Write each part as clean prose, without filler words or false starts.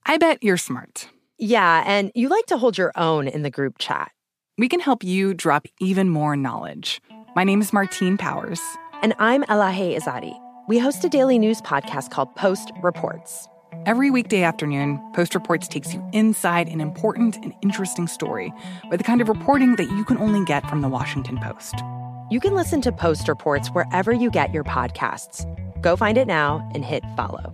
I bet you're smart. Yeah, and you like to hold your own in the group chat. We can help you drop even more knowledge. My name is Martine Powers. And I'm Elahe Izadi. We host a daily news podcast called Post Reports. Every weekday afternoon, Post Reports takes you inside an important and interesting story with the kind of reporting that you can only get from the Washington Post. You can listen to Post Reports wherever you get your podcasts. Go find it now and hit follow.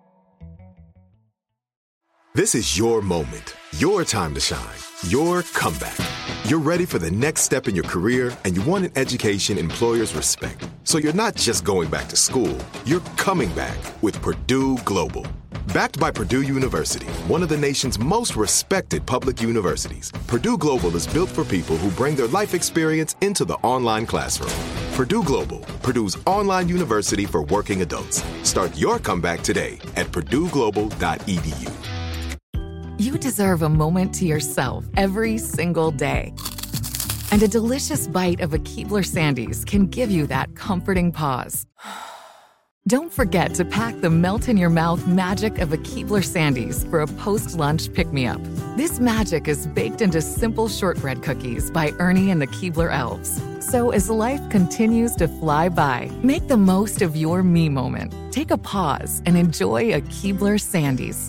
This is your moment, your time to shine, your comeback. You're ready for the next step in your career, and you want an education employers respect. So you're not just going back to school, you're coming back with Purdue Global. Backed by Purdue University, one of the nation's most respected public universities, Purdue Global is built for people who bring their life experience into the online classroom. Purdue Global, Purdue's online university for working adults. Start your comeback today at purdueglobal.edu. You deserve a moment to yourself every single day. And a delicious bite of a Keebler Sandies can give you that comforting pause. Don't forget to pack the melt-in-your-mouth magic of a Keebler Sandies for a post-lunch pick-me-up. This magic is baked into simple shortbread cookies by Ernie and the Keebler Elves. So as life continues to fly by, make the most of your me moment. Take a pause and enjoy a Keebler Sandies.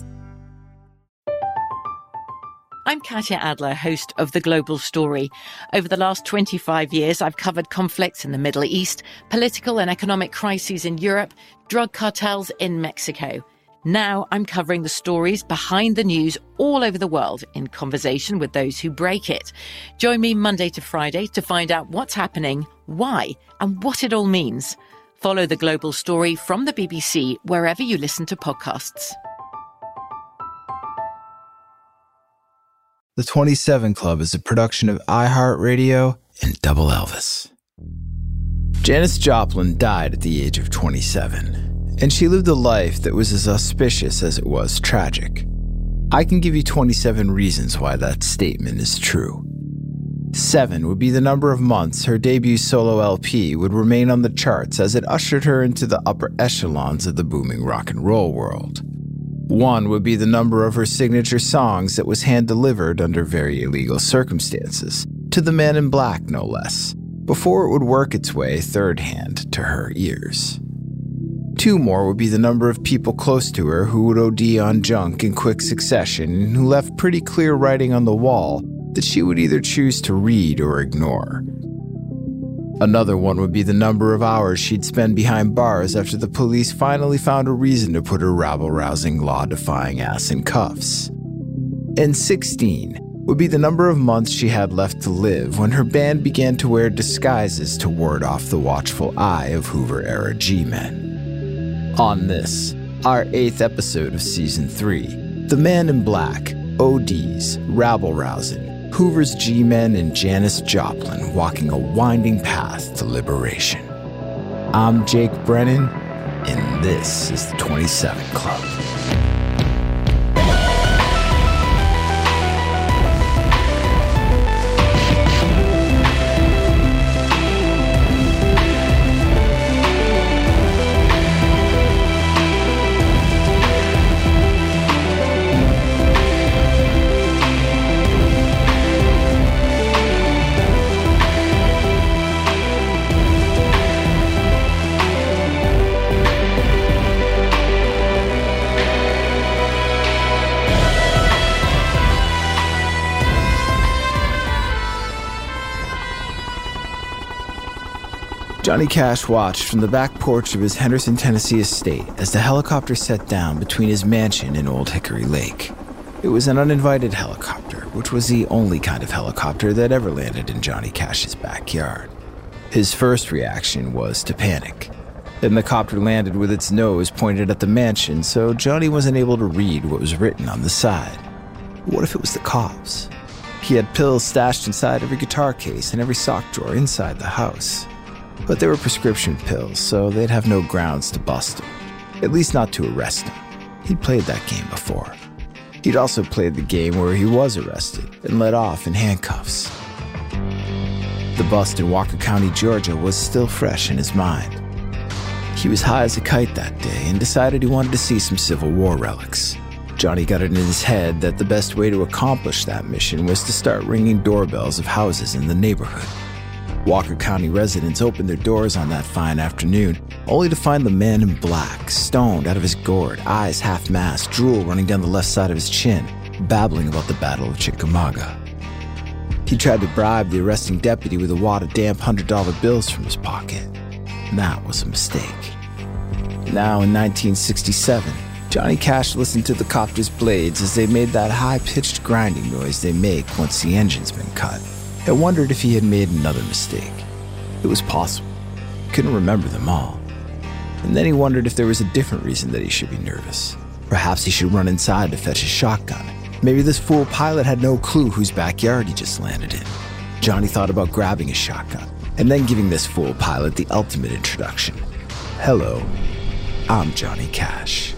I'm Katya Adler, host of The Global Story. Over the last 25 years, I've covered conflicts in the Middle East, political and economic crises in Europe, drug cartels in Mexico. Now I'm covering the stories behind the news all over the world in conversation with those who break it. Join me Monday to Friday to find out what's happening, why, and what it all means. Follow The Global Story from the BBC wherever you listen to podcasts. The 27 Club is a production of iHeartRadio and Double Elvis. Janis Joplin died at the age of 27, and she lived a life that was as auspicious as it was tragic. I can give you 27 reasons why that statement is true. 7 would be the number of months her debut solo LP would remain on the charts as it ushered her into the upper echelons of the booming rock and roll world. 1 would be the number of her signature songs that was hand-delivered under very illegal circumstances, to the Man in Black no less, before it would work its way third-hand to her ears. 2 more would be the number of people close to her who would OD on junk in quick succession and who left pretty clear writing on the wall that she would either choose to read or ignore. Another one would be the number of hours she'd spend behind bars after the police finally found a reason to put her rabble-rousing, law-defying ass in cuffs. And 16 would be the number of months she had left to live when her band began to wear disguises to ward off the watchful eye of Hoover-era G-men. On this, our 8th episode of Season 3, The Man in Black, ODs, rabble-rousing, Hoover's G-men and Janis Joplin walking a winding path to liberation. I'm Jake Brennan, and this is the 27 Club. Johnny Cash watched from the back porch of his Henderson, Tennessee estate as the helicopter set down between his mansion and Old Hickory Lake. It was an uninvited helicopter, which was the only kind of helicopter that ever landed in Johnny Cash's backyard. His first reaction was to panic. Then the copter landed with its nose pointed at the mansion, so Johnny wasn't able to read what was written on the side. What if it was the cops? He had pills stashed inside every guitar case and every sock drawer inside the house. But they were prescription pills, so they'd have no grounds to bust him. At least not to arrest him. He'd played that game before. He'd also played the game where he was arrested and let off in handcuffs. The bust in Walker County, Georgia was still fresh in his mind. He was high as a kite that day and decided he wanted to see some Civil War relics. Johnny got it in his head that the best way to accomplish that mission was to start ringing doorbells of houses in the neighborhood. Walker County residents opened their doors on that fine afternoon, only to find the man in black, stoned out of his gourd, eyes half-masked, drool running down the left side of his chin, babbling about the Battle of Chickamauga. He tried to bribe the arresting deputy with a wad of damp $100 bills from his pocket. That was a mistake. Now, in 1967, Johnny Cash listened to the copter's blades as they made that high-pitched grinding noise they make once the engine's been cut, and wondered if he had made another mistake. It was possible. He couldn't remember them all. And then he wondered if there was a different reason that he should be nervous. Perhaps he should run inside to fetch his shotgun. Maybe this fool pilot had no clue whose backyard he just landed in. Johnny thought about grabbing his shotgun, and then giving this fool pilot the ultimate introduction. Hello, I'm Johnny Cash.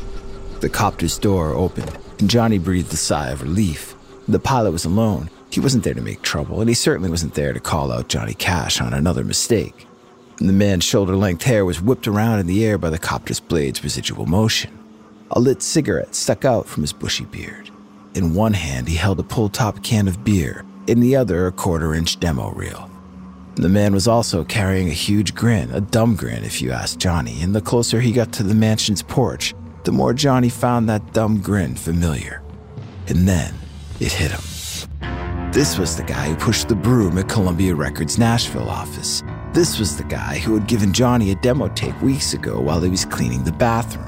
The copter's door opened, and Johnny breathed a sigh of relief. The pilot was alone. He wasn't there to make trouble, and he certainly wasn't there to call out Johnny Cash on another mistake. And the man's shoulder-length hair was whipped around in the air by the copter's blade's residual motion. A lit cigarette stuck out from his bushy beard. In one hand, he held a pull-top can of beer, in the other, a quarter-inch demo reel. The man was also carrying a huge grin, a dumb grin if you asked Johnny, and the closer he got to the mansion's porch, the more Johnny found that dumb grin familiar. And then, it hit him. This was the guy who pushed the broom at Columbia Records' Nashville office. This was the guy who had given Johnny a demo tape weeks ago while he was cleaning the bathroom.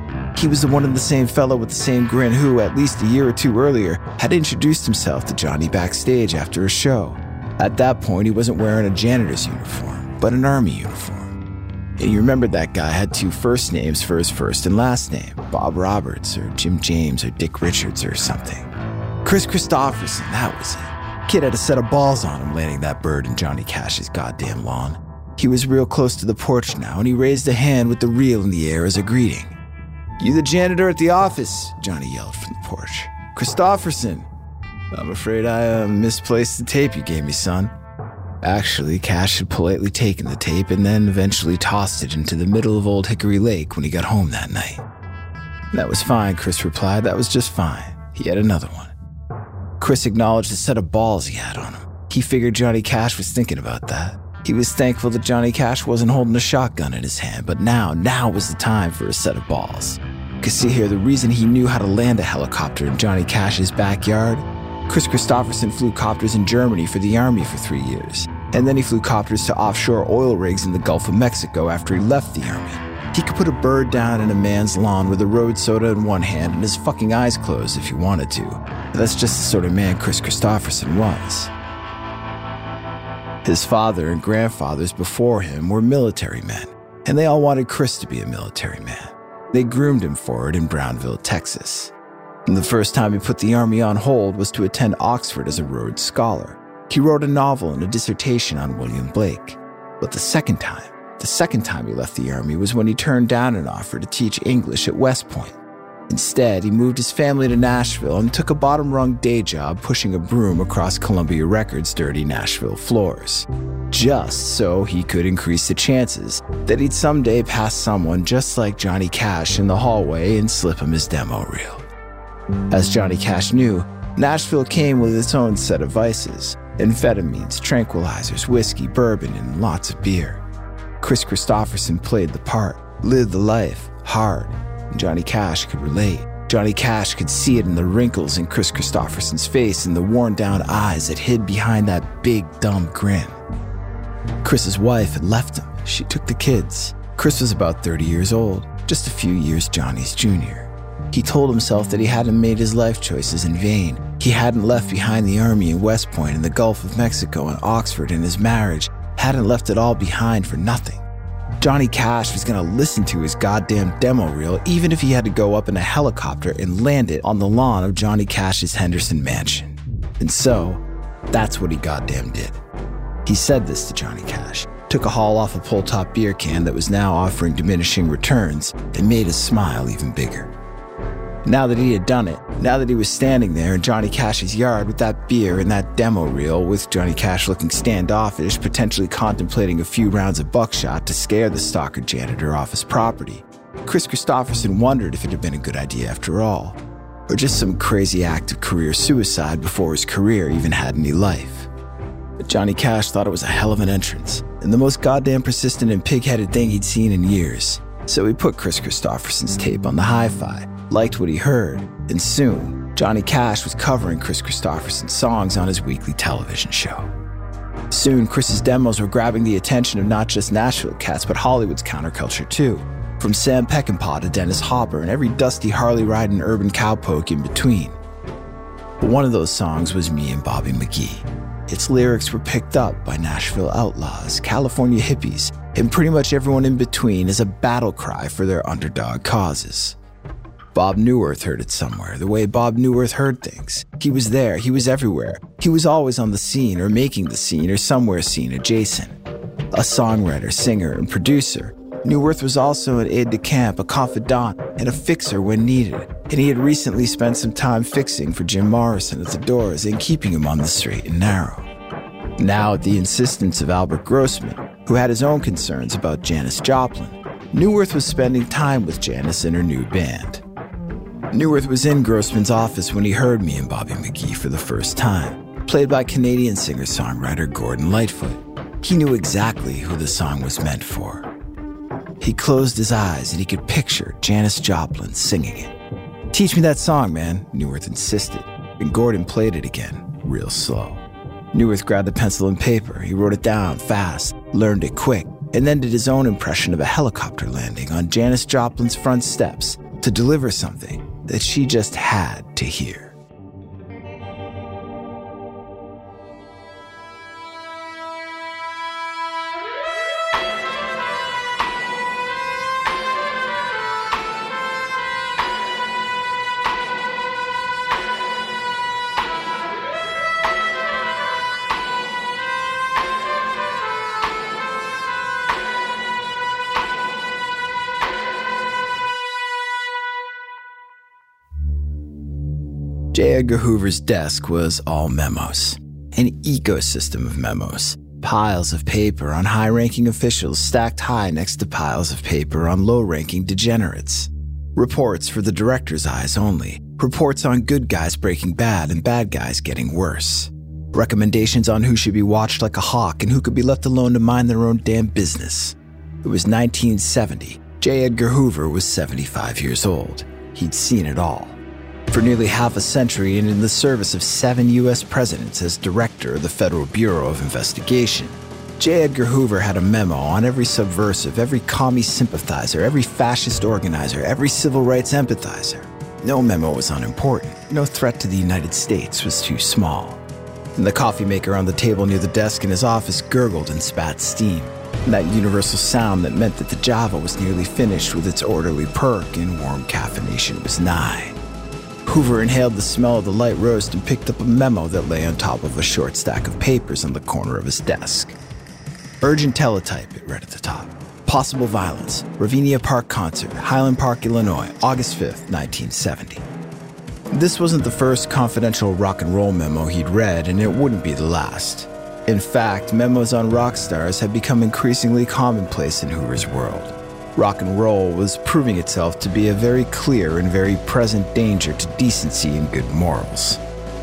He was the one and the same fellow with the same grin who, at least a year or two earlier, had introduced himself to Johnny backstage after a show. At that point, he wasn't wearing a janitor's uniform, but an army uniform. And you remembered that guy had two first names for his first and last name, Bob Roberts or Jim James or Dick Richards or something. Chris Christopherson, that was it. Kid had a set of balls on him landing that bird in Johnny Cash's goddamn lawn. He was real close to the porch now, and he raised a hand with the reel in the air as a greeting. "You the janitor at the office?" Johnny yelled from the porch. "Christopherson. I'm afraid I misplaced the tape you gave me, son." Actually, Cash had politely taken the tape and then eventually tossed it into the middle of Old Hickory Lake when he got home that night. "That was fine," Chris replied. "That was just fine." He had another one. Chris acknowledged the set of balls he had on him. He figured Johnny Cash was thinking about that. He was thankful that Johnny Cash wasn't holding a shotgun in his hand, but now was the time for a set of balls. Because see here, the reason he knew how to land a helicopter in Johnny Cash's backyard? Chris Christopherson flew copters in Germany for the Army for 3 years, and then he flew copters to offshore oil rigs in the Gulf of Mexico after he left the Army. He could put a bird down in a man's lawn with a road soda in one hand and his fucking eyes closed if he wanted to. But that's just the sort of man Chris Christopherson was. His father and grandfathers before him were military men, and they all wanted Chris to be a military man. They groomed him for it in Brownville, Texas. And the first time he put the Army on hold was to attend Oxford as a Rhodes Scholar. He wrote a novel and a dissertation on William Blake. But the second time he left the Army was when he turned down an offer to teach English at West Point. Instead, he moved his family to Nashville and took a bottom-rung day job pushing a broom across Columbia Records' dirty Nashville floors, just so he could increase the chances that he'd someday pass someone just like Johnny Cash in the hallway and slip him his demo reel. As Johnny Cash knew, Nashville came with its own set of vices: amphetamines, tranquilizers, whiskey, bourbon, and lots of beer. Chris Christopherson played the part, lived the life, hard. Johnny Cash could relate. Johnny Cash could see it in the wrinkles in Chris Christopherson's face and the worn-down eyes that hid behind that big, dumb grin. Chris's wife had left him. She took the kids. Chris was about 30 years old, just a few years Johnny's junior. He told himself that he hadn't made his life choices in vain. He hadn't left behind the Army in West Point and the Gulf of Mexico and Oxford, and his marriage hadn't left it all behind for nothing. Johnny Cash was going to listen to his goddamn demo reel even if he had to go up in a helicopter and land it on the lawn of Johnny Cash's Henderson mansion. And so, that's what he goddamn did. He said this to Johnny Cash, took a haul off a pull-top beer can that was now offering diminishing returns, and made his smile even bigger. Now that he had done it, now that he was standing there in Johnny Cash's yard with that beer and that demo reel, with Johnny Cash looking standoffish, potentially contemplating a few rounds of buckshot to scare the stalker janitor off his property, Chris Christopherson wondered if it had been a good idea after all. or just some crazy act of career suicide before his career even had any life. But Johnny Cash thought it was a hell of an entrance, and the most goddamn persistent and pig-headed thing he'd seen in years. So he put Kris Kristofferson's tape on the hi-fi, liked what he heard, and soon, Johnny Cash was covering Kris Kristofferson's songs on his weekly television show. Soon, Chris's demos were grabbing the attention of not just Nashville cats, but Hollywood's counterculture too. From Sam Peckinpah to Dennis Hopper and every dusty Harley-riding urban cowpoke in between. But one of those songs was Me and Bobby McGee. Its lyrics were picked up by Nashville outlaws, California hippies, and pretty much everyone in between as a battle cry for their underdog causes. Bob Newhart heard it somewhere, the way Bob Newhart heard things. He was there, he was everywhere. He was always on the scene or making the scene or somewhere scene adjacent. A songwriter, singer, and producer, Newhart was also an aide-de-camp, a confidant, and a fixer when needed, and he had recently spent some time fixing for Jim Morrison at the Doors and keeping him on the straight and narrow. Now, at the insistence of Albert Grossman, who had his own concerns about Janis Joplin, Newhart was spending time with Janis and her new band. Newhart was in Grossman's office when he heard Me and Bobby McGee for the first time, played by Canadian singer-songwriter Gordon Lightfoot. He knew exactly who the song was meant for. He closed his eyes and he could picture Janis Joplin singing it. "Teach me that song, man," Newhart insisted, and Gordon played it again, real slow. Newhart grabbed a pencil and paper. He wrote it down fast, learned it quick, and then did his own impression of a helicopter landing on Janis Joplin's front steps to deliver something that she just had to hear. J. Edgar Hoover's desk was all memos, an ecosystem of memos, piles of paper on high-ranking officials stacked high next to piles of paper on low-ranking degenerates. Reports for the director's eyes only, reports on good guys breaking bad and bad guys getting worse. Recommendations on who should be watched like a hawk and who could be left alone to mind their own damn business. It was 1970. J. Edgar Hoover was 75 years old. He'd seen it all. For nearly half a century and in the service of 7 U.S. presidents as director of the Federal Bureau of Investigation, J. Edgar Hoover had a memo on every subversive, every commie sympathizer, every fascist organizer, every civil rights empathizer. No memo was unimportant. No threat to the United States was too small. And the coffee maker on the table near the desk in his office gurgled and spat steam. That universal sound that meant that the Java was nearly finished with its orderly perk and warm caffeination was nigh. Hoover inhaled the smell of the light roast and picked up a memo that lay on top of a short stack of papers on the corner of his desk. Urgent teletype, it read at the top. Possible violence. Ravinia Park concert, Highland Park, Illinois, August 5th, 1970. This wasn't the first confidential rock and roll memo he'd read, and it wouldn't be the last. In fact, memos on rock stars had become increasingly commonplace in Hoover's world. Rock and roll was proving itself to be a very clear and very present danger to decency and good morals.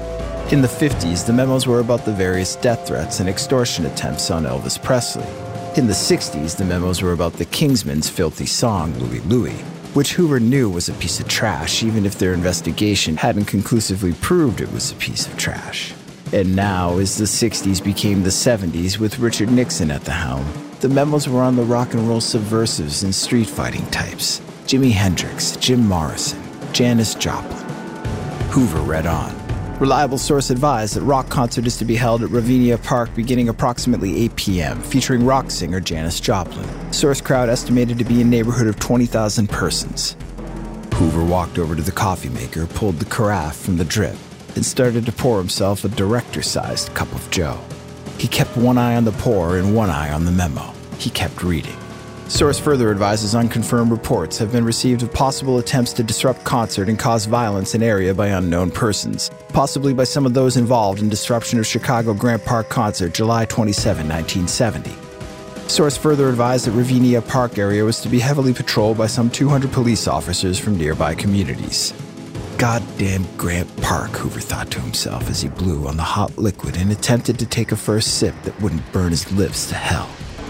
In the 50s, the memos were about the various death threats and extortion attempts on Elvis Presley. In the 60s, the memos were about the Kingsmen's filthy song, Louie Louie, which Hoover knew was a piece of trash, even if their investigation hadn't conclusively proved it was a piece of trash. And now, as the 60s became the 70s with Richard Nixon at the helm, the memos were on the rock and roll subversives and street fighting types. Jimi Hendrix, Jim Morrison, Janis Joplin. Hoover read on. Reliable source advised that rock concert is to be held at Ravinia Park beginning approximately 8 p.m., featuring rock singer Janis Joplin. Source crowd estimated to be a neighborhood of 20,000 persons. Hoover walked over to the coffee maker, pulled the carafe from the drip, and started to pour himself a director-sized cup of joe. He kept one eye on the pour and one eye on the memo. He kept reading. Source further advises unconfirmed reports have been received of possible attempts to disrupt concert and cause violence in area by unknown persons, possibly by some of those involved in disruption of Chicago Grant Park concert July 27, 1970. Source further advised that Ravinia Park area was to be heavily patrolled by some 200 police officers from nearby communities. goddamn Grant Park, Hoover thought to himself as he blew on the hot liquid and attempted to take a first sip that wouldn't burn his lips to hell.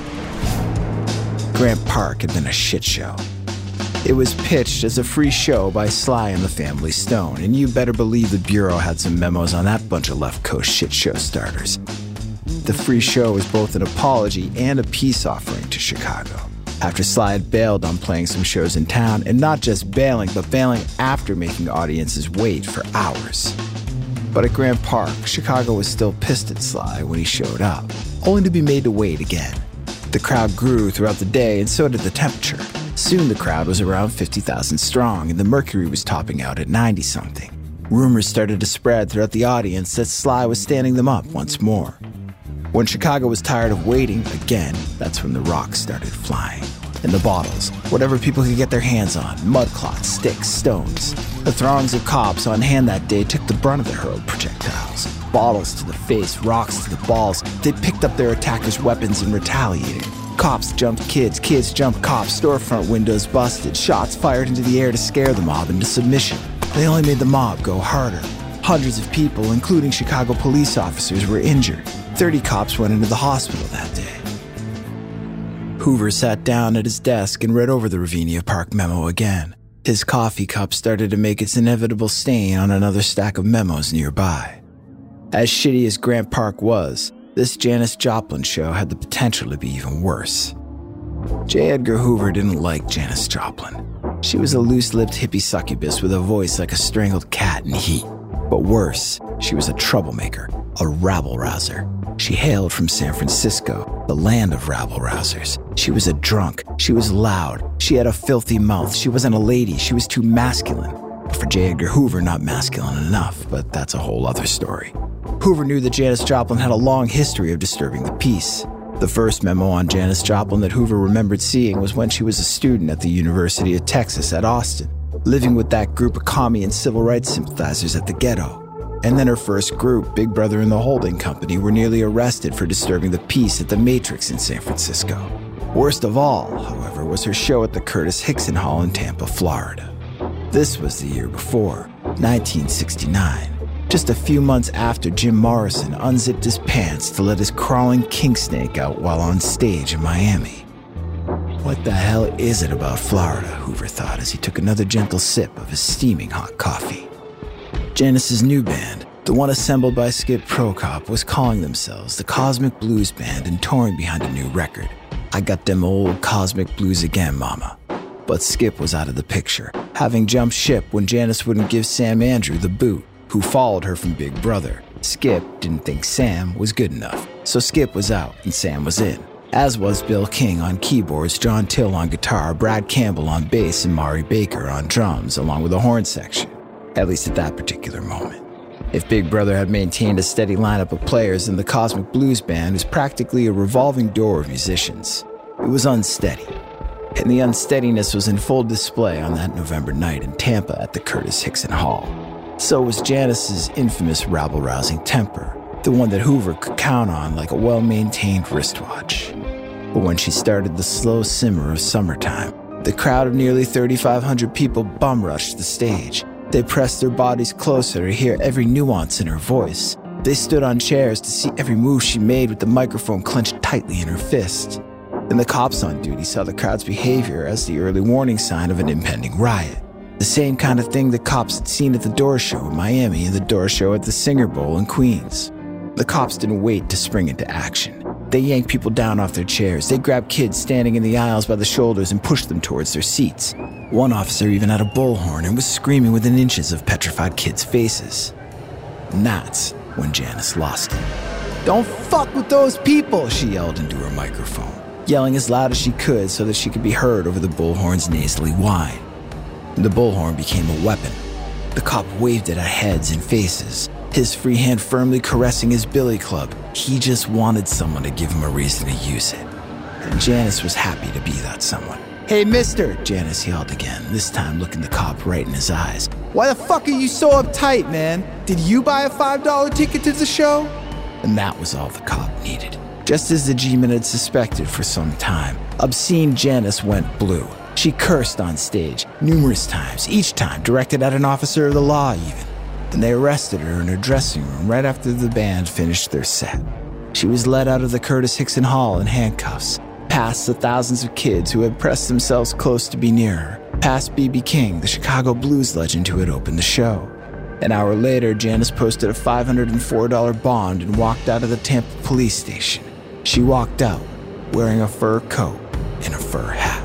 Grant Park had been a shit show. It was pitched as a free show by Sly and the Family Stone, and you better believe the Bureau had some memos on that bunch of left coast shit show starters. The free show was both an apology and a peace offering to Chicago. After Sly had bailed on playing some shows in town, and not just bailing, but bailing after making audiences wait for hours. But at Grant Park, Chicago was still pissed at Sly when he showed up, only to be made to wait again. The crowd grew throughout the day, and so did the temperature. Soon the crowd was around 50,000 strong, and the mercury was topping out at 90-something. Rumors started to spread throughout the audience that Sly was standing them up once more. When Chicago was tired of waiting again, that's when the rocks started flying. And the bottles, whatever people could get their hands on, mud clots, sticks, stones. The throngs of cops on hand that day took the brunt of the hurled projectiles. Bottles to the face, rocks to the balls. They picked up their attackers' weapons and retaliated. Cops jumped kids, kids jumped cops, storefront windows busted, shots fired into the air to scare the mob into submission. They only made the mob go harder. Hundreds of people, including Chicago police officers, were injured. 30 cops went into the hospital that day. Hoover sat down at his desk and read over the Ravinia Park memo again. His coffee cup started to make its inevitable stain on another stack of memos nearby. As shitty as Grant Park was, this Janis Joplin show had the potential to be even worse. J. Edgar Hoover didn't like Janis Joplin. She was a loose-lipped hippie succubus with a voice like a strangled cat in heat. But worse, she was a troublemaker, a rabble-rouser. She hailed from San Francisco, the land of rabble-rousers. She was a drunk. She was loud. She had a filthy mouth. She wasn't a lady. She was too masculine. For J. Edgar Hoover, not masculine enough, but that's a whole other story. Hoover knew that Janis Joplin had a long history of disturbing the peace. The first memo on Janis Joplin that Hoover remembered seeing was when she was a student at the University of Texas at Austin, living with that group of commie and civil rights sympathizers at the ghetto. And then her first group, Big Brother and the Holding Company, were nearly arrested for disturbing the peace at the Matrix in San Francisco. Worst of all, however, was her show at the Curtis Hickson Hall in Tampa, Florida. This was the year before, 1969. Just a few months after Jim Morrison unzipped his pants to let his crawling king snake out while on stage in Miami. What the hell is it about Florida, Hoover thought as he took another gentle sip of his steaming hot coffee. Janis's new band, the one assembled by Skip Prokop, was calling themselves the Cosmic Blues Band and touring behind a new record. I got them old Cosmic Blues again, mama. But Skip was out of the picture, having jumped ship when Janis wouldn't give Sam Andrew the boot, who followed her from Big Brother. Skip didn't think Sam was good enough, so Skip was out and Sam was in, as was Bill King on keyboards, John Till on guitar, Brad Campbell on bass, and Mari Baker on drums, along with a horn section, at least at that particular moment. If Big Brother had maintained a steady lineup of players, then the Cosmic Blues Band was practically a revolving door of musicians. It was unsteady, and the unsteadiness was in full display on that November night in Tampa at the Curtis Hickson Hall. So was Janis's infamous rabble-rousing temper, the one that Hoover could count on like a well-maintained wristwatch. But when she started the slow simmer of summertime, the crowd of nearly 3,500 people bum-rushed the stage. They pressed their bodies closer to hear every nuance in her voice. They stood on chairs to see every move she made with the microphone clenched tightly in her fist. And the cops on duty saw the crowd's behavior as the early warning sign of an impending riot. The same kind of thing the cops had seen at the Door Show in Miami and the Door Show at the Singer Bowl in Queens. The cops didn't wait to spring into action. They yanked people down off their chairs. They grabbed kids standing in the aisles by the shoulders and pushed them towards their seats. One officer even had a bullhorn and was screaming within inches of petrified kids' faces. And that's when Janis lost it. "Don't fuck with those people," she yelled into her microphone, yelling as loud as she could so that she could be heard over the bullhorn's nasally whine. The bullhorn became a weapon. The cop waved it at heads and faces, his free hand firmly caressing his billy club. He just wanted someone to give him a reason to use it. And Janis was happy to be that someone. "Hey, mister," Janis yelled again, this time looking the cop right in his eyes. "Why the fuck are you so uptight, man? Did you buy a $5 ticket to the show?" And that was all the cop needed. Just as the G-Man had suspected for some time, obscene Janis went blue. She cursed on stage numerous times, each time directed at an officer of the law even. Then they arrested her in her dressing room right after the band finished their set. She was led out of the Curtis Hickson Hall in handcuffs, past the thousands of kids who had pressed themselves close to be near her, past B.B. King, the Chicago blues legend who had opened the show. An hour later, Janis posted a $504 bond and walked out of the Tampa police station. She walked out wearing a fur coat and a fur hat.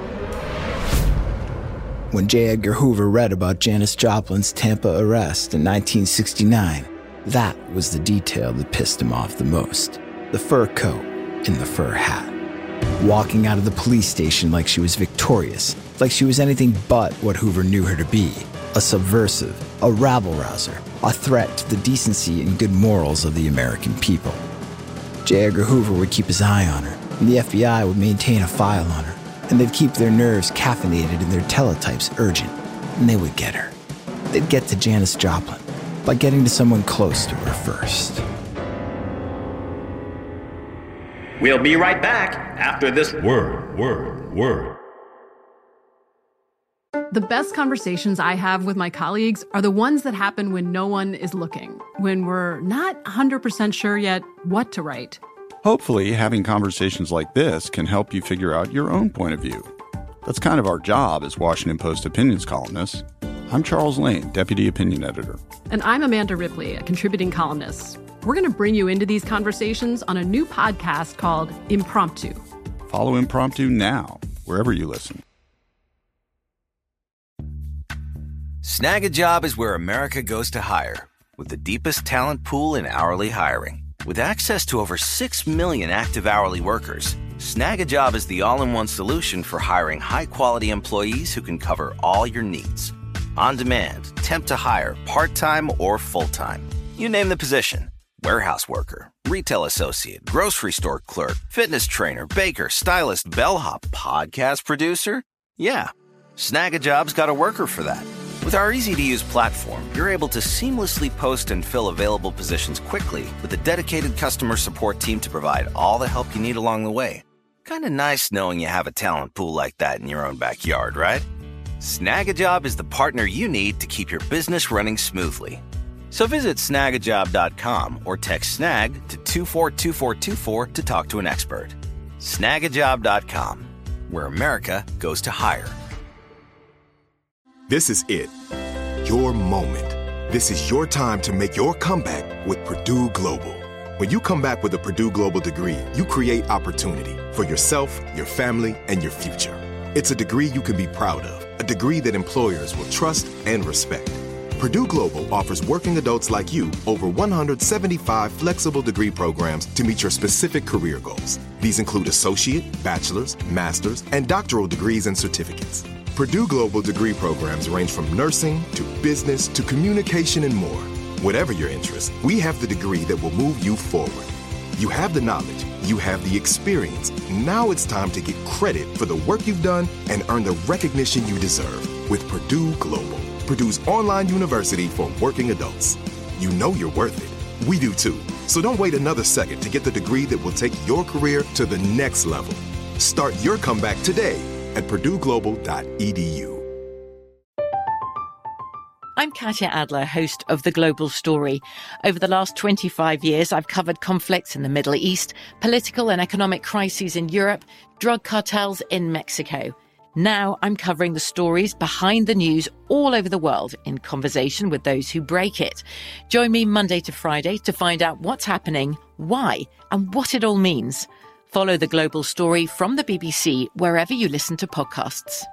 When J. Edgar Hoover read about Janis Joplin's Tampa arrest in 1969, that was the detail that pissed him off the most. The fur coat and the fur hat. Walking out of the police station like she was victorious, like she was anything but what Hoover knew her to be. A subversive, a rabble-rouser, a threat to the decency and good morals of the American people. J. Edgar Hoover would keep his eye on her, and the FBI would maintain a file on her, and they'd keep their nerves caffeinated and their teletypes urgent, and they would get her. They'd get to Janis Joplin by getting to someone close to her first. We'll be right back after this word. The best conversations I have with my colleagues are the ones that happen when no one is looking, when we're not 100% sure yet what to write. Hopefully, having conversations like this can help you figure out your own point of view. That's kind of our job as Washington Post opinions columnists. I'm Charles Lane, Deputy Opinion Editor. And I'm Amanda Ripley, a contributing columnist. We're going to bring you into these conversations on a new podcast called Impromptu. Follow Impromptu now, wherever you listen. Snag a Job is where America goes to hire, with the deepest talent pool in hourly hiring. With access to over 6 million active hourly workers, Snag a Job is the all-in-one solution for hiring high-quality employees who can cover all your needs. On demand, temp to hire, part-time or full-time. You name the position. Warehouse worker, retail associate, grocery store clerk, fitness trainer, baker, stylist, bellhop, podcast producer. Yeah, Snag a Job's got a worker for that. With our easy-to-use platform, you're able to seamlessly post and fill available positions quickly with a dedicated customer support team to provide all the help you need along the way. Kind of nice knowing you have a talent pool like that in your own backyard, right? Snag a Job is the partner you need to keep your business running smoothly. So visit snagajob.com or text SNAG to 242424 to talk to an expert. Snagajob.com, where America goes to hire. This is it. Your moment. This is your time to make your comeback with Purdue Global. When you come back with a Purdue Global degree, you create opportunity for yourself, your family, and your future. It's a degree you can be proud of, a degree that employers will trust and respect. Purdue Global offers working adults like you over 175 flexible degree programs to meet your specific career goals. These include associate, bachelor's, master's, and doctoral degrees and certificates. Purdue Global degree programs range from nursing to business to communication and more. Whatever your interest, we have the degree that will move you forward. You have the knowledge, you have the experience. Now it's time to get credit for the work you've done and earn the recognition you deserve with Purdue Global, Purdue's online university for working adults. You know you're worth it. We do too. So don't wait another second to get the degree that will take your career to the next level. Start your comeback today at purdueglobal.edu. I'm Katya Adler, host of The Global Story. Over the last 25 years, I've covered conflicts in the Middle East, political and economic crises in Europe, drug cartels in Mexico. Now I'm covering the stories behind the news all over the world in conversation with those who break it. Join me Monday to Friday to find out what's happening, why, and what it all means. Follow The Global Story from the BBC wherever you listen to podcasts.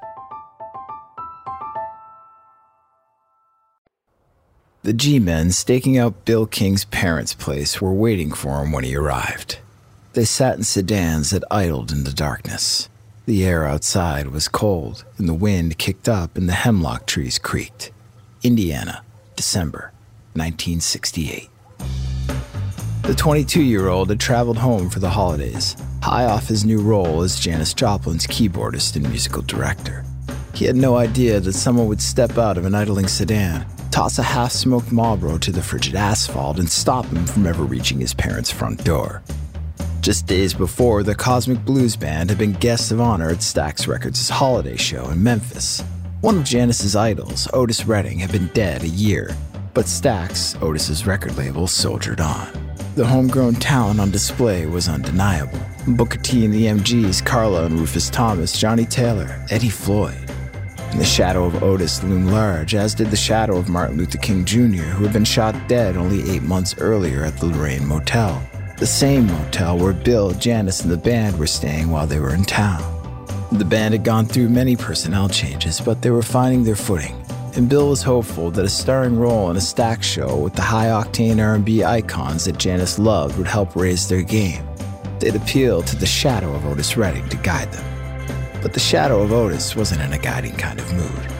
The G-men staking out Bill King's parents' place were waiting for him when he arrived. They sat in sedans that idled in the darkness. The air outside was cold, and the wind kicked up and the hemlock trees creaked. Indiana, December 1968. The 22-year-old had traveled home for the holidays, high off his new role as Janis Joplin's keyboardist and musical director. He had no idea that someone would step out of an idling sedan, toss a half-smoked Marlboro to the frigid asphalt, and stop him from ever reaching his parents' front door. Just days before, the Cosmic Blues Band had been guests of honor at Stax Records' holiday show in Memphis. One of Janis's idols, Otis Redding, had been dead a year, but Stax, Otis's record label, soldiered on. The homegrown talent on display was undeniable. Booker T and the MGs, Carla and Rufus Thomas, Johnny Taylor, Eddie Floyd. And the shadow of Otis loomed large, as did the shadow of Martin Luther King Jr., who had been shot dead only 8 months earlier at the Lorraine Motel, the same motel where Bill, Janis, and the band were staying while they were in town. The band had gone through many personnel changes, but they were finding their footing, and Bill was hopeful that a starring role in a Stax show with the high-octane R&B icons that Janis loved would help raise their game. They'd appeal to the shadow of Otis Redding to guide them. But the shadow of Otis wasn't in a guiding kind of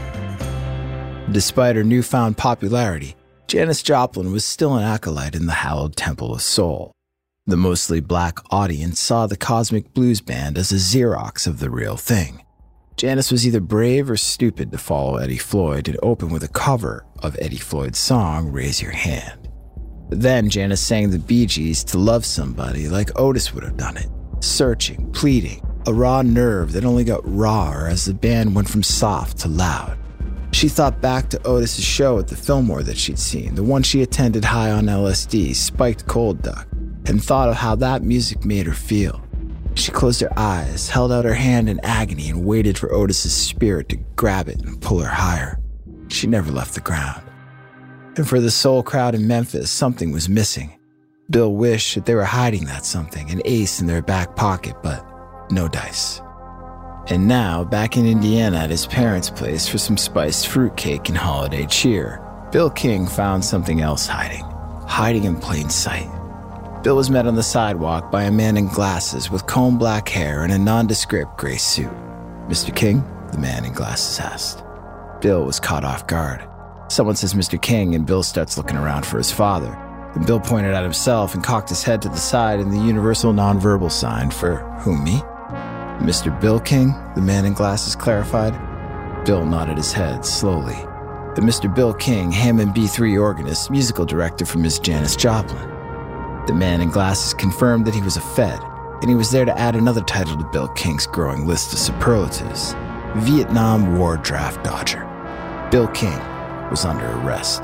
mood. Despite her newfound popularity, Janis Joplin was still an acolyte in the hallowed Temple of Soul. The mostly black audience saw the Cosmic Blues Band as a Xerox of the real thing. Janis was either brave or stupid to follow Eddie Floyd and open with a cover of Eddie Floyd's song, Raise Your Hand. Then Janis sang the Bee Gees to love somebody like Otis would have done it, searching, pleading, a raw nerve that only got rawer as the band went from soft to loud. She thought back to Otis's show at the Fillmore that she'd seen, the one she attended high on LSD, spiked cold duck, and thought of how that music made her feel. She closed her eyes, held out her hand in agony, and waited for Otis's spirit to grab it and pull her higher. She never left the ground. And for the soul crowd in Memphis, something was missing. Bill wished that they were hiding that something, an ace in their back pocket, but no dice. And now, back in Indiana at his parents' place for some spiced fruitcake and holiday cheer, Bill King found something else hiding in plain sight. Bill was met on the sidewalk by a man in glasses with combed black hair and a nondescript gray suit. "Mr. King?" the man in glasses asked. Bill was caught off guard. Someone says Mr. King, and Bill starts looking around for his father. Then Bill pointed at himself and cocked his head to the side in the universal nonverbal sign for, "Who, me?" "Mr. Bill King?" the man in glasses clarified. Bill nodded his head slowly. The Mr. Bill King, Hammond B3 organist, musical director for Miss Janis Joplin. The man in glasses confirmed that he was a Fed, and he was there to add another title to Bill King's growing list of superlatives: Vietnam War Draft Dodger. Bill King was under arrest.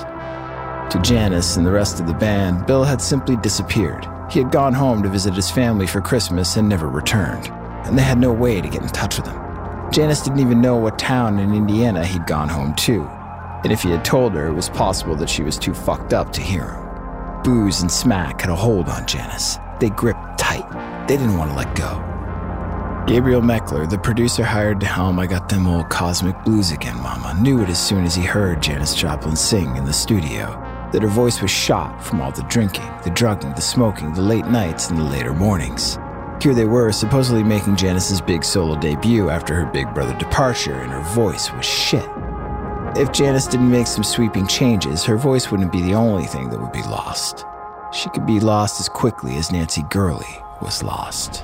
To Janis and the rest of the band, Bill had simply disappeared. He had gone home to visit his family for Christmas and never returned, and they had no way to get in touch with him. Janis didn't even know what town in Indiana he'd gone home to, and if he had told her, it was possible that she was too fucked up to hear him. Booze and smack had a hold on Janis. They gripped tight. They didn't want to let go. Gabriel Meckler, the producer hired to helm I Got Them Old Cosmic Blues Again, Mama, knew it as soon as he heard Janis Joplin sing in the studio, that her voice was shot from all the drinking, the drugging, the smoking, the late nights, and the later mornings. Here they were, supposedly making Janis's big solo debut after her big brother departure, and her voice was shit. If Janis didn't make some sweeping changes, her voice wouldn't be the only thing that would be lost. She could be lost as quickly as Nancy Gurley was lost.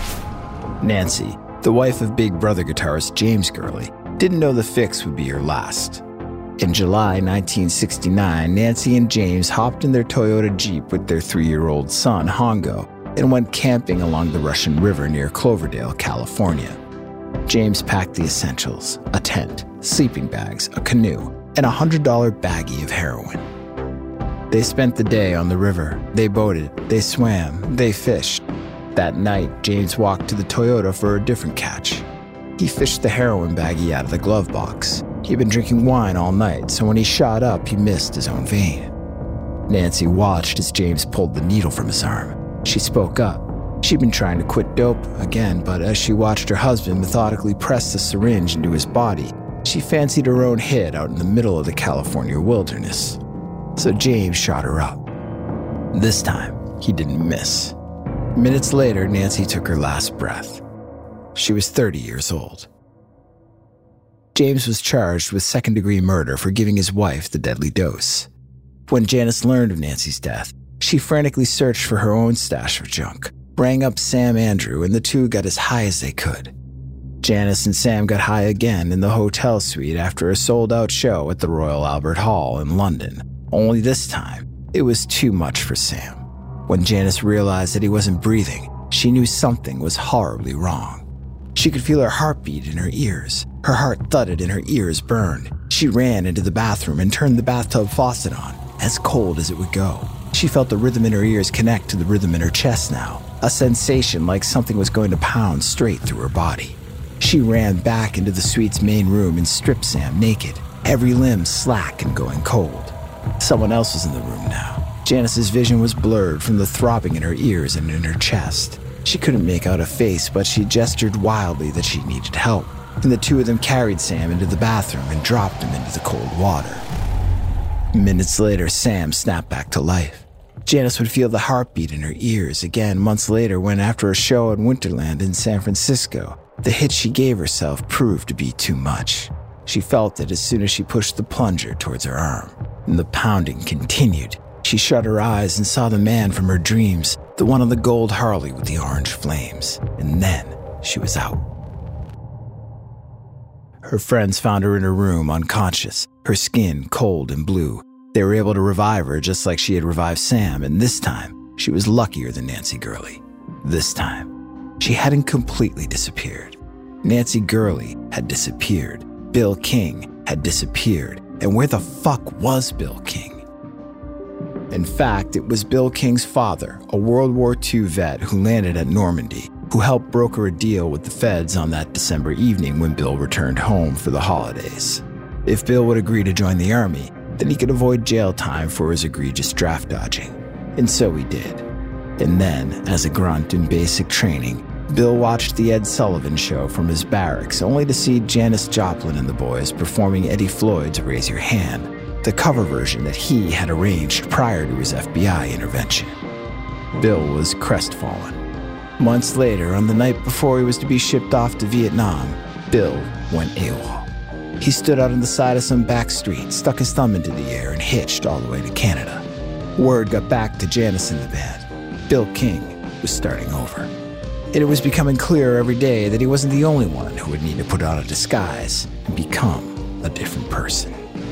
Nancy, the wife of Big Brother guitarist James Gurley, didn't know the fix would be her last. In July 1969, Nancy and James hopped in their Toyota Jeep with their 3-year-old son, Hongo, and went camping along the Russian River near Cloverdale, California. James packed the essentials: a tent, sleeping bags, a canoe, and a $100 baggie of heroin. They spent the day on the river. They boated, they swam, they fished. That night, James walked to the Toyota for a different catch. He fished the heroin baggie out of the glove box. He'd been drinking wine all night, so when he shot up, he missed his own vein. Nancy watched as James pulled the needle from his arm. She spoke up. She'd been trying to quit dope again, but as she watched her husband methodically press the syringe into his body, she fancied her own hit out in the middle of the California wilderness. So James shot her up. This time, he didn't miss. Minutes later, Nancy took her last breath. She was 30 years old. James was charged with second-degree murder for giving his wife the deadly dose. When Janis learned of Nancy's death, she frantically searched for her own stash of junk, rang up Sam Andrew, and the two got as high as they could. Janis and Sam got high again in the hotel suite after a sold-out show at the Royal Albert Hall in London. Only this time, it was too much for Sam. When Janis realized that he wasn't breathing, she knew something was horribly wrong. She could feel her heartbeat in her ears. Her heart thudded and her ears burned. She ran into the bathroom and turned the bathtub faucet on, as cold as it would go. She felt the rhythm in her ears connect to the rhythm in her chest now, a sensation like something was going to pound straight through her body. She ran back into the suite's main room and stripped Sam naked, every limb slack and going cold. Someone else was in the room now. Janice's vision was blurred from the throbbing in her ears and in her chest. She couldn't make out a face, but she gestured wildly that she needed help. And the two of them carried Sam into the bathroom and dropped him into the cold water. Minutes later, Sam snapped back to life. Janice would feel the heartbeat in her ears again months later when, after a show at Winterland in San Francisco, the hit she gave herself proved to be too much. She felt it as soon as she pushed the plunger towards her arm, and the pounding continued. She shut her eyes and saw the man from her dreams, the one on the gold Harley with the orange flames, and then she was out. Her friends found her in her room, unconscious, her skin cold and blue. They were able to revive her just like she had revived Sam, and this time, she was luckier than Nancy Gurley. This time, she hadn't completely disappeared. Nancy Gurley had disappeared. Bill King had disappeared. And where the fuck was Bill King? In fact, it was Bill King's father, a World War II vet who landed at Normandy, who helped broker a deal with the feds on that December evening when Bill returned home for the holidays. If Bill would agree to join the army, then he could avoid jail time for his egregious draft dodging. And so he did. And then, as a grunt in basic training, Bill watched the Ed Sullivan Show from his barracks, only to see Janis Joplin and the boys performing Eddie Floyd's Raise Your Hand, the cover version that he had arranged prior to his FBI intervention. Bill was crestfallen. Months later, on the night before he was to be shipped off to Vietnam, Bill went AWOL. He stood out on the side of some back street, stuck his thumb into the air, and hitched all the way to Canada. Word got back to Janice and the band. Bill King was starting over. And it was becoming clearer every day that he wasn't the only one who would need to put on a disguise and become a different person.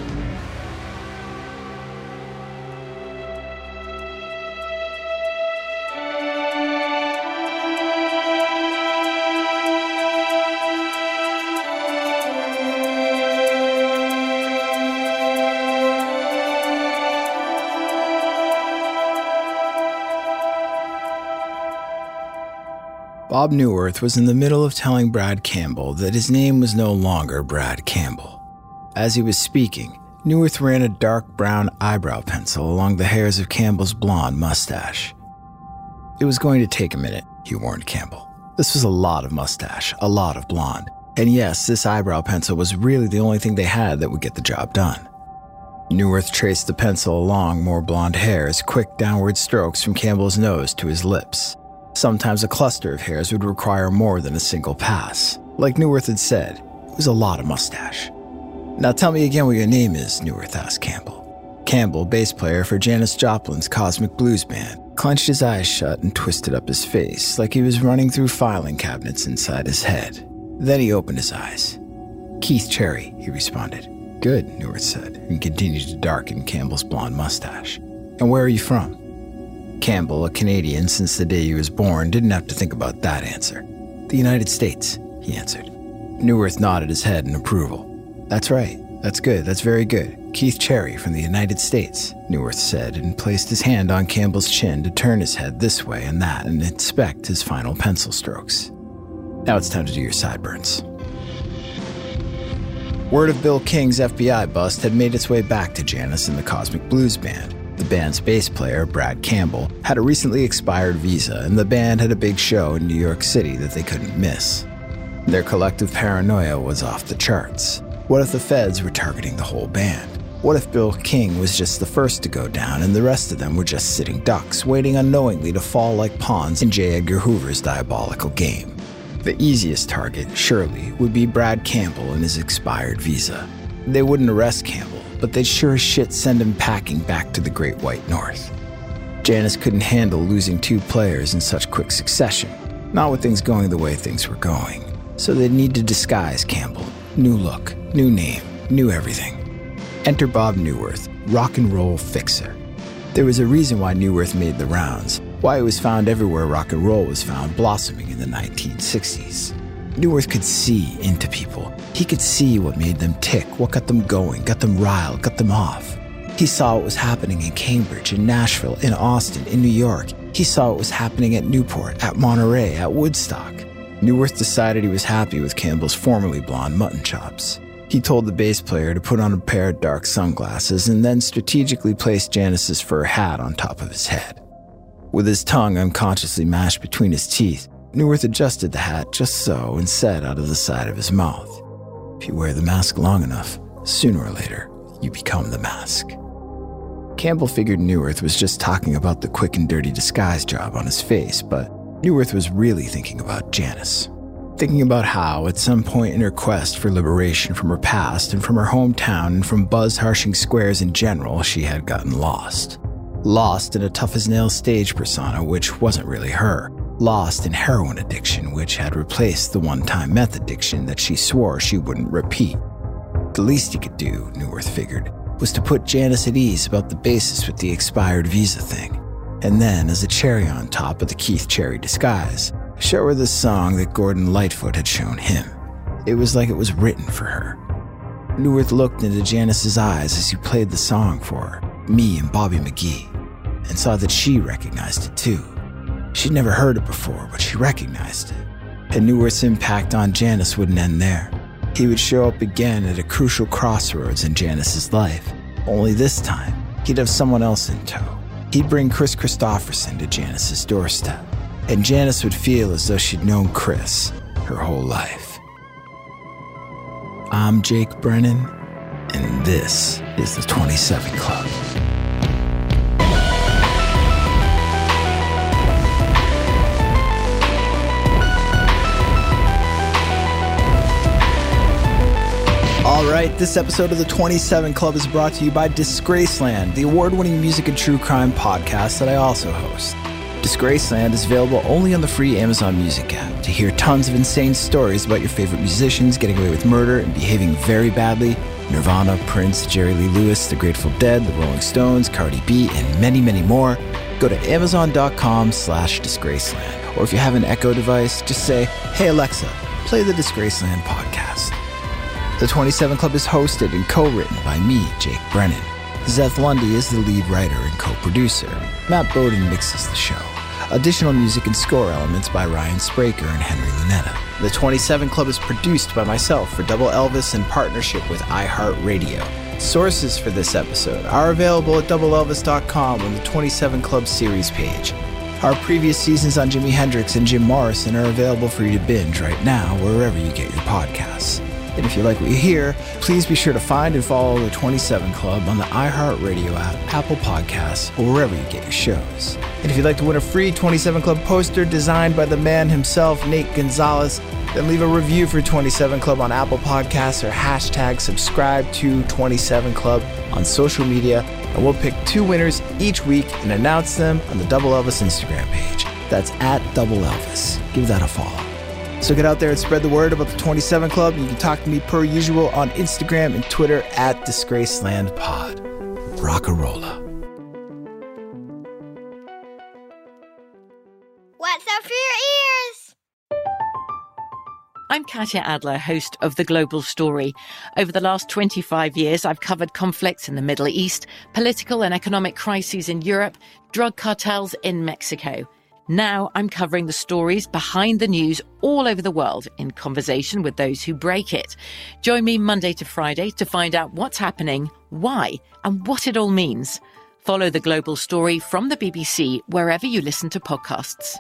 Bob Neuwirth was in the middle of telling Brad Campbell that his name was no longer Brad Campbell. As he was speaking, Neuwirth ran a dark brown eyebrow pencil along the hairs of Campbell's blonde mustache. It was going to take a minute, he warned Campbell. This was a lot of mustache, a lot of blonde. And yes, this eyebrow pencil was really the only thing they had that would get the job done. Neuwirth traced the pencil along more blonde hairs, quick downward strokes from Campbell's nose to his lips. Sometimes a cluster of hairs would require more than a single pass. Like Neuwirth had said, it was a lot of mustache. Now tell me again what your name is, Neuwirth asked Campbell. Campbell, bass player for Janis Joplin's Cosmic Blues Band, clenched his eyes shut and twisted up his face like he was running through filing cabinets inside his head. Then he opened his eyes. Keith Cherry, he responded. Good, Neuwirth said, and continued to darken Campbell's blonde mustache. And where are you from? Campbell, a Canadian since the day he was born, didn't have to think about that answer. The United States, he answered. Neuwirth nodded his head in approval. That's right. That's good. That's very good. Keith Cherry from the United States, Neuwirth said, and placed his hand on Campbell's chin to turn his head this way and that and inspect his final pencil strokes. Now it's time to do your sideburns. Word of Bill King's FBI bust had made its way back to Janis and the Cosmic Blues Band. The band's bass player, Brad Campbell, had a recently expired visa, and the band had a big show in New York City that they couldn't miss. Their collective paranoia was off the charts. What if the feds were targeting the whole band? What if Bill King was just the first to go down and the rest of them were just sitting ducks, waiting unknowingly to fall like pawns in J. Edgar Hoover's diabolical game? The easiest target, surely, would be Brad Campbell and his expired visa. They wouldn't arrest Campbell, but they'd sure as shit send him packing back to the Great White North. Janis couldn't handle losing two players in such quick succession, not with things going the way things were going. So they'd need to disguise Campbell. New look, new name, new everything. Enter Bob Neuwirth, rock and roll fixer. There was a reason why Neuwirth made the rounds, why it was found everywhere rock and roll was found blossoming in the 1960s. Neuwirth could see into people. He could see what made them tick, what got them going, got them riled, got them off. He saw what was happening in Cambridge, in Nashville, in Austin, in New York. He saw what was happening at Newport, at Monterey, at Woodstock. Neuwirth decided he was happy with Campbell's formerly blonde mutton chops. He told the bass player to put on a pair of dark sunglasses and then strategically placed Janis's fur hat on top of his head. With his tongue unconsciously mashed between his teeth, Neuwirth adjusted the hat just so and said out of the side of his mouth, "If you wear the mask long enough, sooner or later, you become the mask." Campbell figured Neuwirth was just talking about the quick and dirty disguise job on his face, but Neuwirth was really thinking about Janis. Thinking about how, at some point in her quest for liberation from her past and from her hometown and from buzz-harshing squares in general, she had gotten lost. Lost in a tough-as-nails stage persona, which wasn't really her. Lost in heroin addiction, which had replaced the one-time meth addiction that she swore she wouldn't repeat. The least he could do, Neuwirth figured, was to put Janis at ease about the basis with the expired visa thing. And then, as a cherry on top of the Keith Cherry disguise, show her the song that Gordon Lightfoot had shown him. It was like it was written for her. Neuwirth looked into Janis's eyes as he played the song for her, Me and Bobby McGee, and saw that she recognized it too. She'd never heard it before, but she recognized it. And Neuwirth's impact on Janis wouldn't end there. He would show up again at a crucial crossroads in Janis's life. Only this time, he'd have someone else in tow. He'd bring Chris Christopherson to Janis's doorstep. And Janis would feel as though she'd known Chris her whole life. I'm Jake Brennan, and this is the 27 Club. All right, this episode of the 27 Club is brought to you by Disgraceland, the award-winning music and true crime podcast that I also host. Disgraceland is available only on the free Amazon Music app to hear tons of insane stories about your favorite musicians getting away with murder and behaving very badly. Nirvana, Prince, Jerry Lee Lewis, The Grateful Dead, The Rolling Stones, Cardi B, and many, many more. Go to amazon.com/Disgraceland. Or if you have an Echo device, just say, "Hey Alexa, play the Disgraceland podcast." The 27 Club is hosted and co-written by me, Jake Brennan. Zeth Lundy is the lead writer and co-producer. Matt Bowden mixes the show. Additional music and score elements by Ryan Spraker and Henry Lunetta. The 27 Club is produced by myself for Double Elvis in partnership with iHeartRadio. Sources for this episode are available at doubleelvis.com on the 27 Club series page. Our previous seasons on Jimi Hendrix and Jim Morrison are available for you to binge right now wherever you get your podcasts. And if you like what you hear, please be sure to find and follow the 27 Club on the iHeartRadio app, Apple Podcasts, or wherever you get your shows. And if you'd like to win a free 27 Club poster designed by the man himself, Nate Gonzalez, then leave a review for 27 Club on Apple Podcasts or hashtag subscribe to 27 Club on social media, and we'll pick 2 winners each week and announce them on the Double Elvis Instagram page. That's at Double Elvis. Give that a follow. So get out there and spread the word about the 27 Club. You can talk to me per usual on Instagram and Twitter at DisgracelandPod. Rockarola. What's up for your ears? I'm Katya Adler, host of The Global Story. Over the last 25 years, I've covered conflicts in the Middle East, political and economic crises in Europe, drug cartels in Mexico. Now I'm covering the stories behind the news all over the world in conversation with those who break it. Join me Monday to Friday to find out what's happening, why, and what it all means. Follow The Global Story from the BBC wherever you listen to podcasts.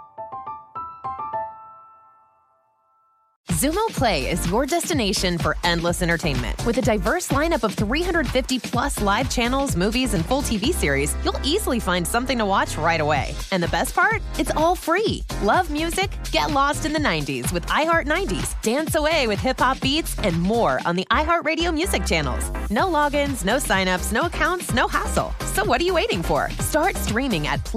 Xumo Play is your destination for endless entertainment. With a diverse lineup of 350-plus live channels, movies, and full TV series, you'll easily find something to watch right away. And the best part? It's all free. Love music? Get lost in the 90s with iHeart 90s. Dance away with hip-hop beats and more on the iHeartRadio music channels. No logins, no signups, no accounts, no hassle. So what are you waiting for? Start streaming at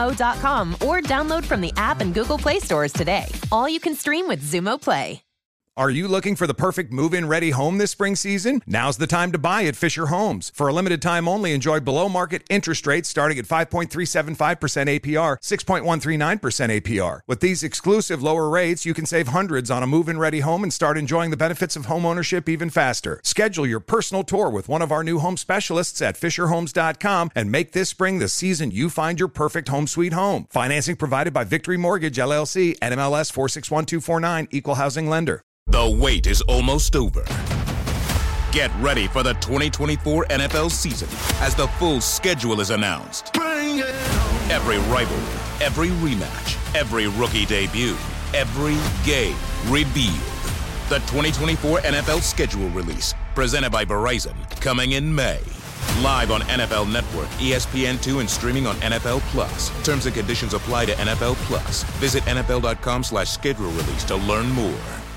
play.xumo.com or download from the app and Google Play stores today. All you can stream with Xumo Play. Are you looking for the perfect move-in ready home this spring season? Now's the time to buy at Fisher Homes. For a limited time only, enjoy below-market interest rates starting at 5.375% APR, 6.139% APR. With these exclusive lower rates, you can save hundreds on a move-in ready home and start enjoying the benefits of homeownership even faster. Schedule your personal tour with one of our new home specialists at FisherHomes.com and make this spring the season you find your perfect home sweet home. Financing provided by Victory Mortgage, LLC, NMLS 461249, Equal Housing Lender. The wait is almost over. Get ready for the 2024 NFL season as the full schedule is announced. Every rivalry, every rematch, every rookie debut, every game revealed. The 2024 NFL schedule release, presented by Verizon, coming in May. Live on NFL Network, ESPN2, and streaming on NFL Plus. Terms and conditions apply to NFL Plus. Visit NFL.com/schedule release to learn more.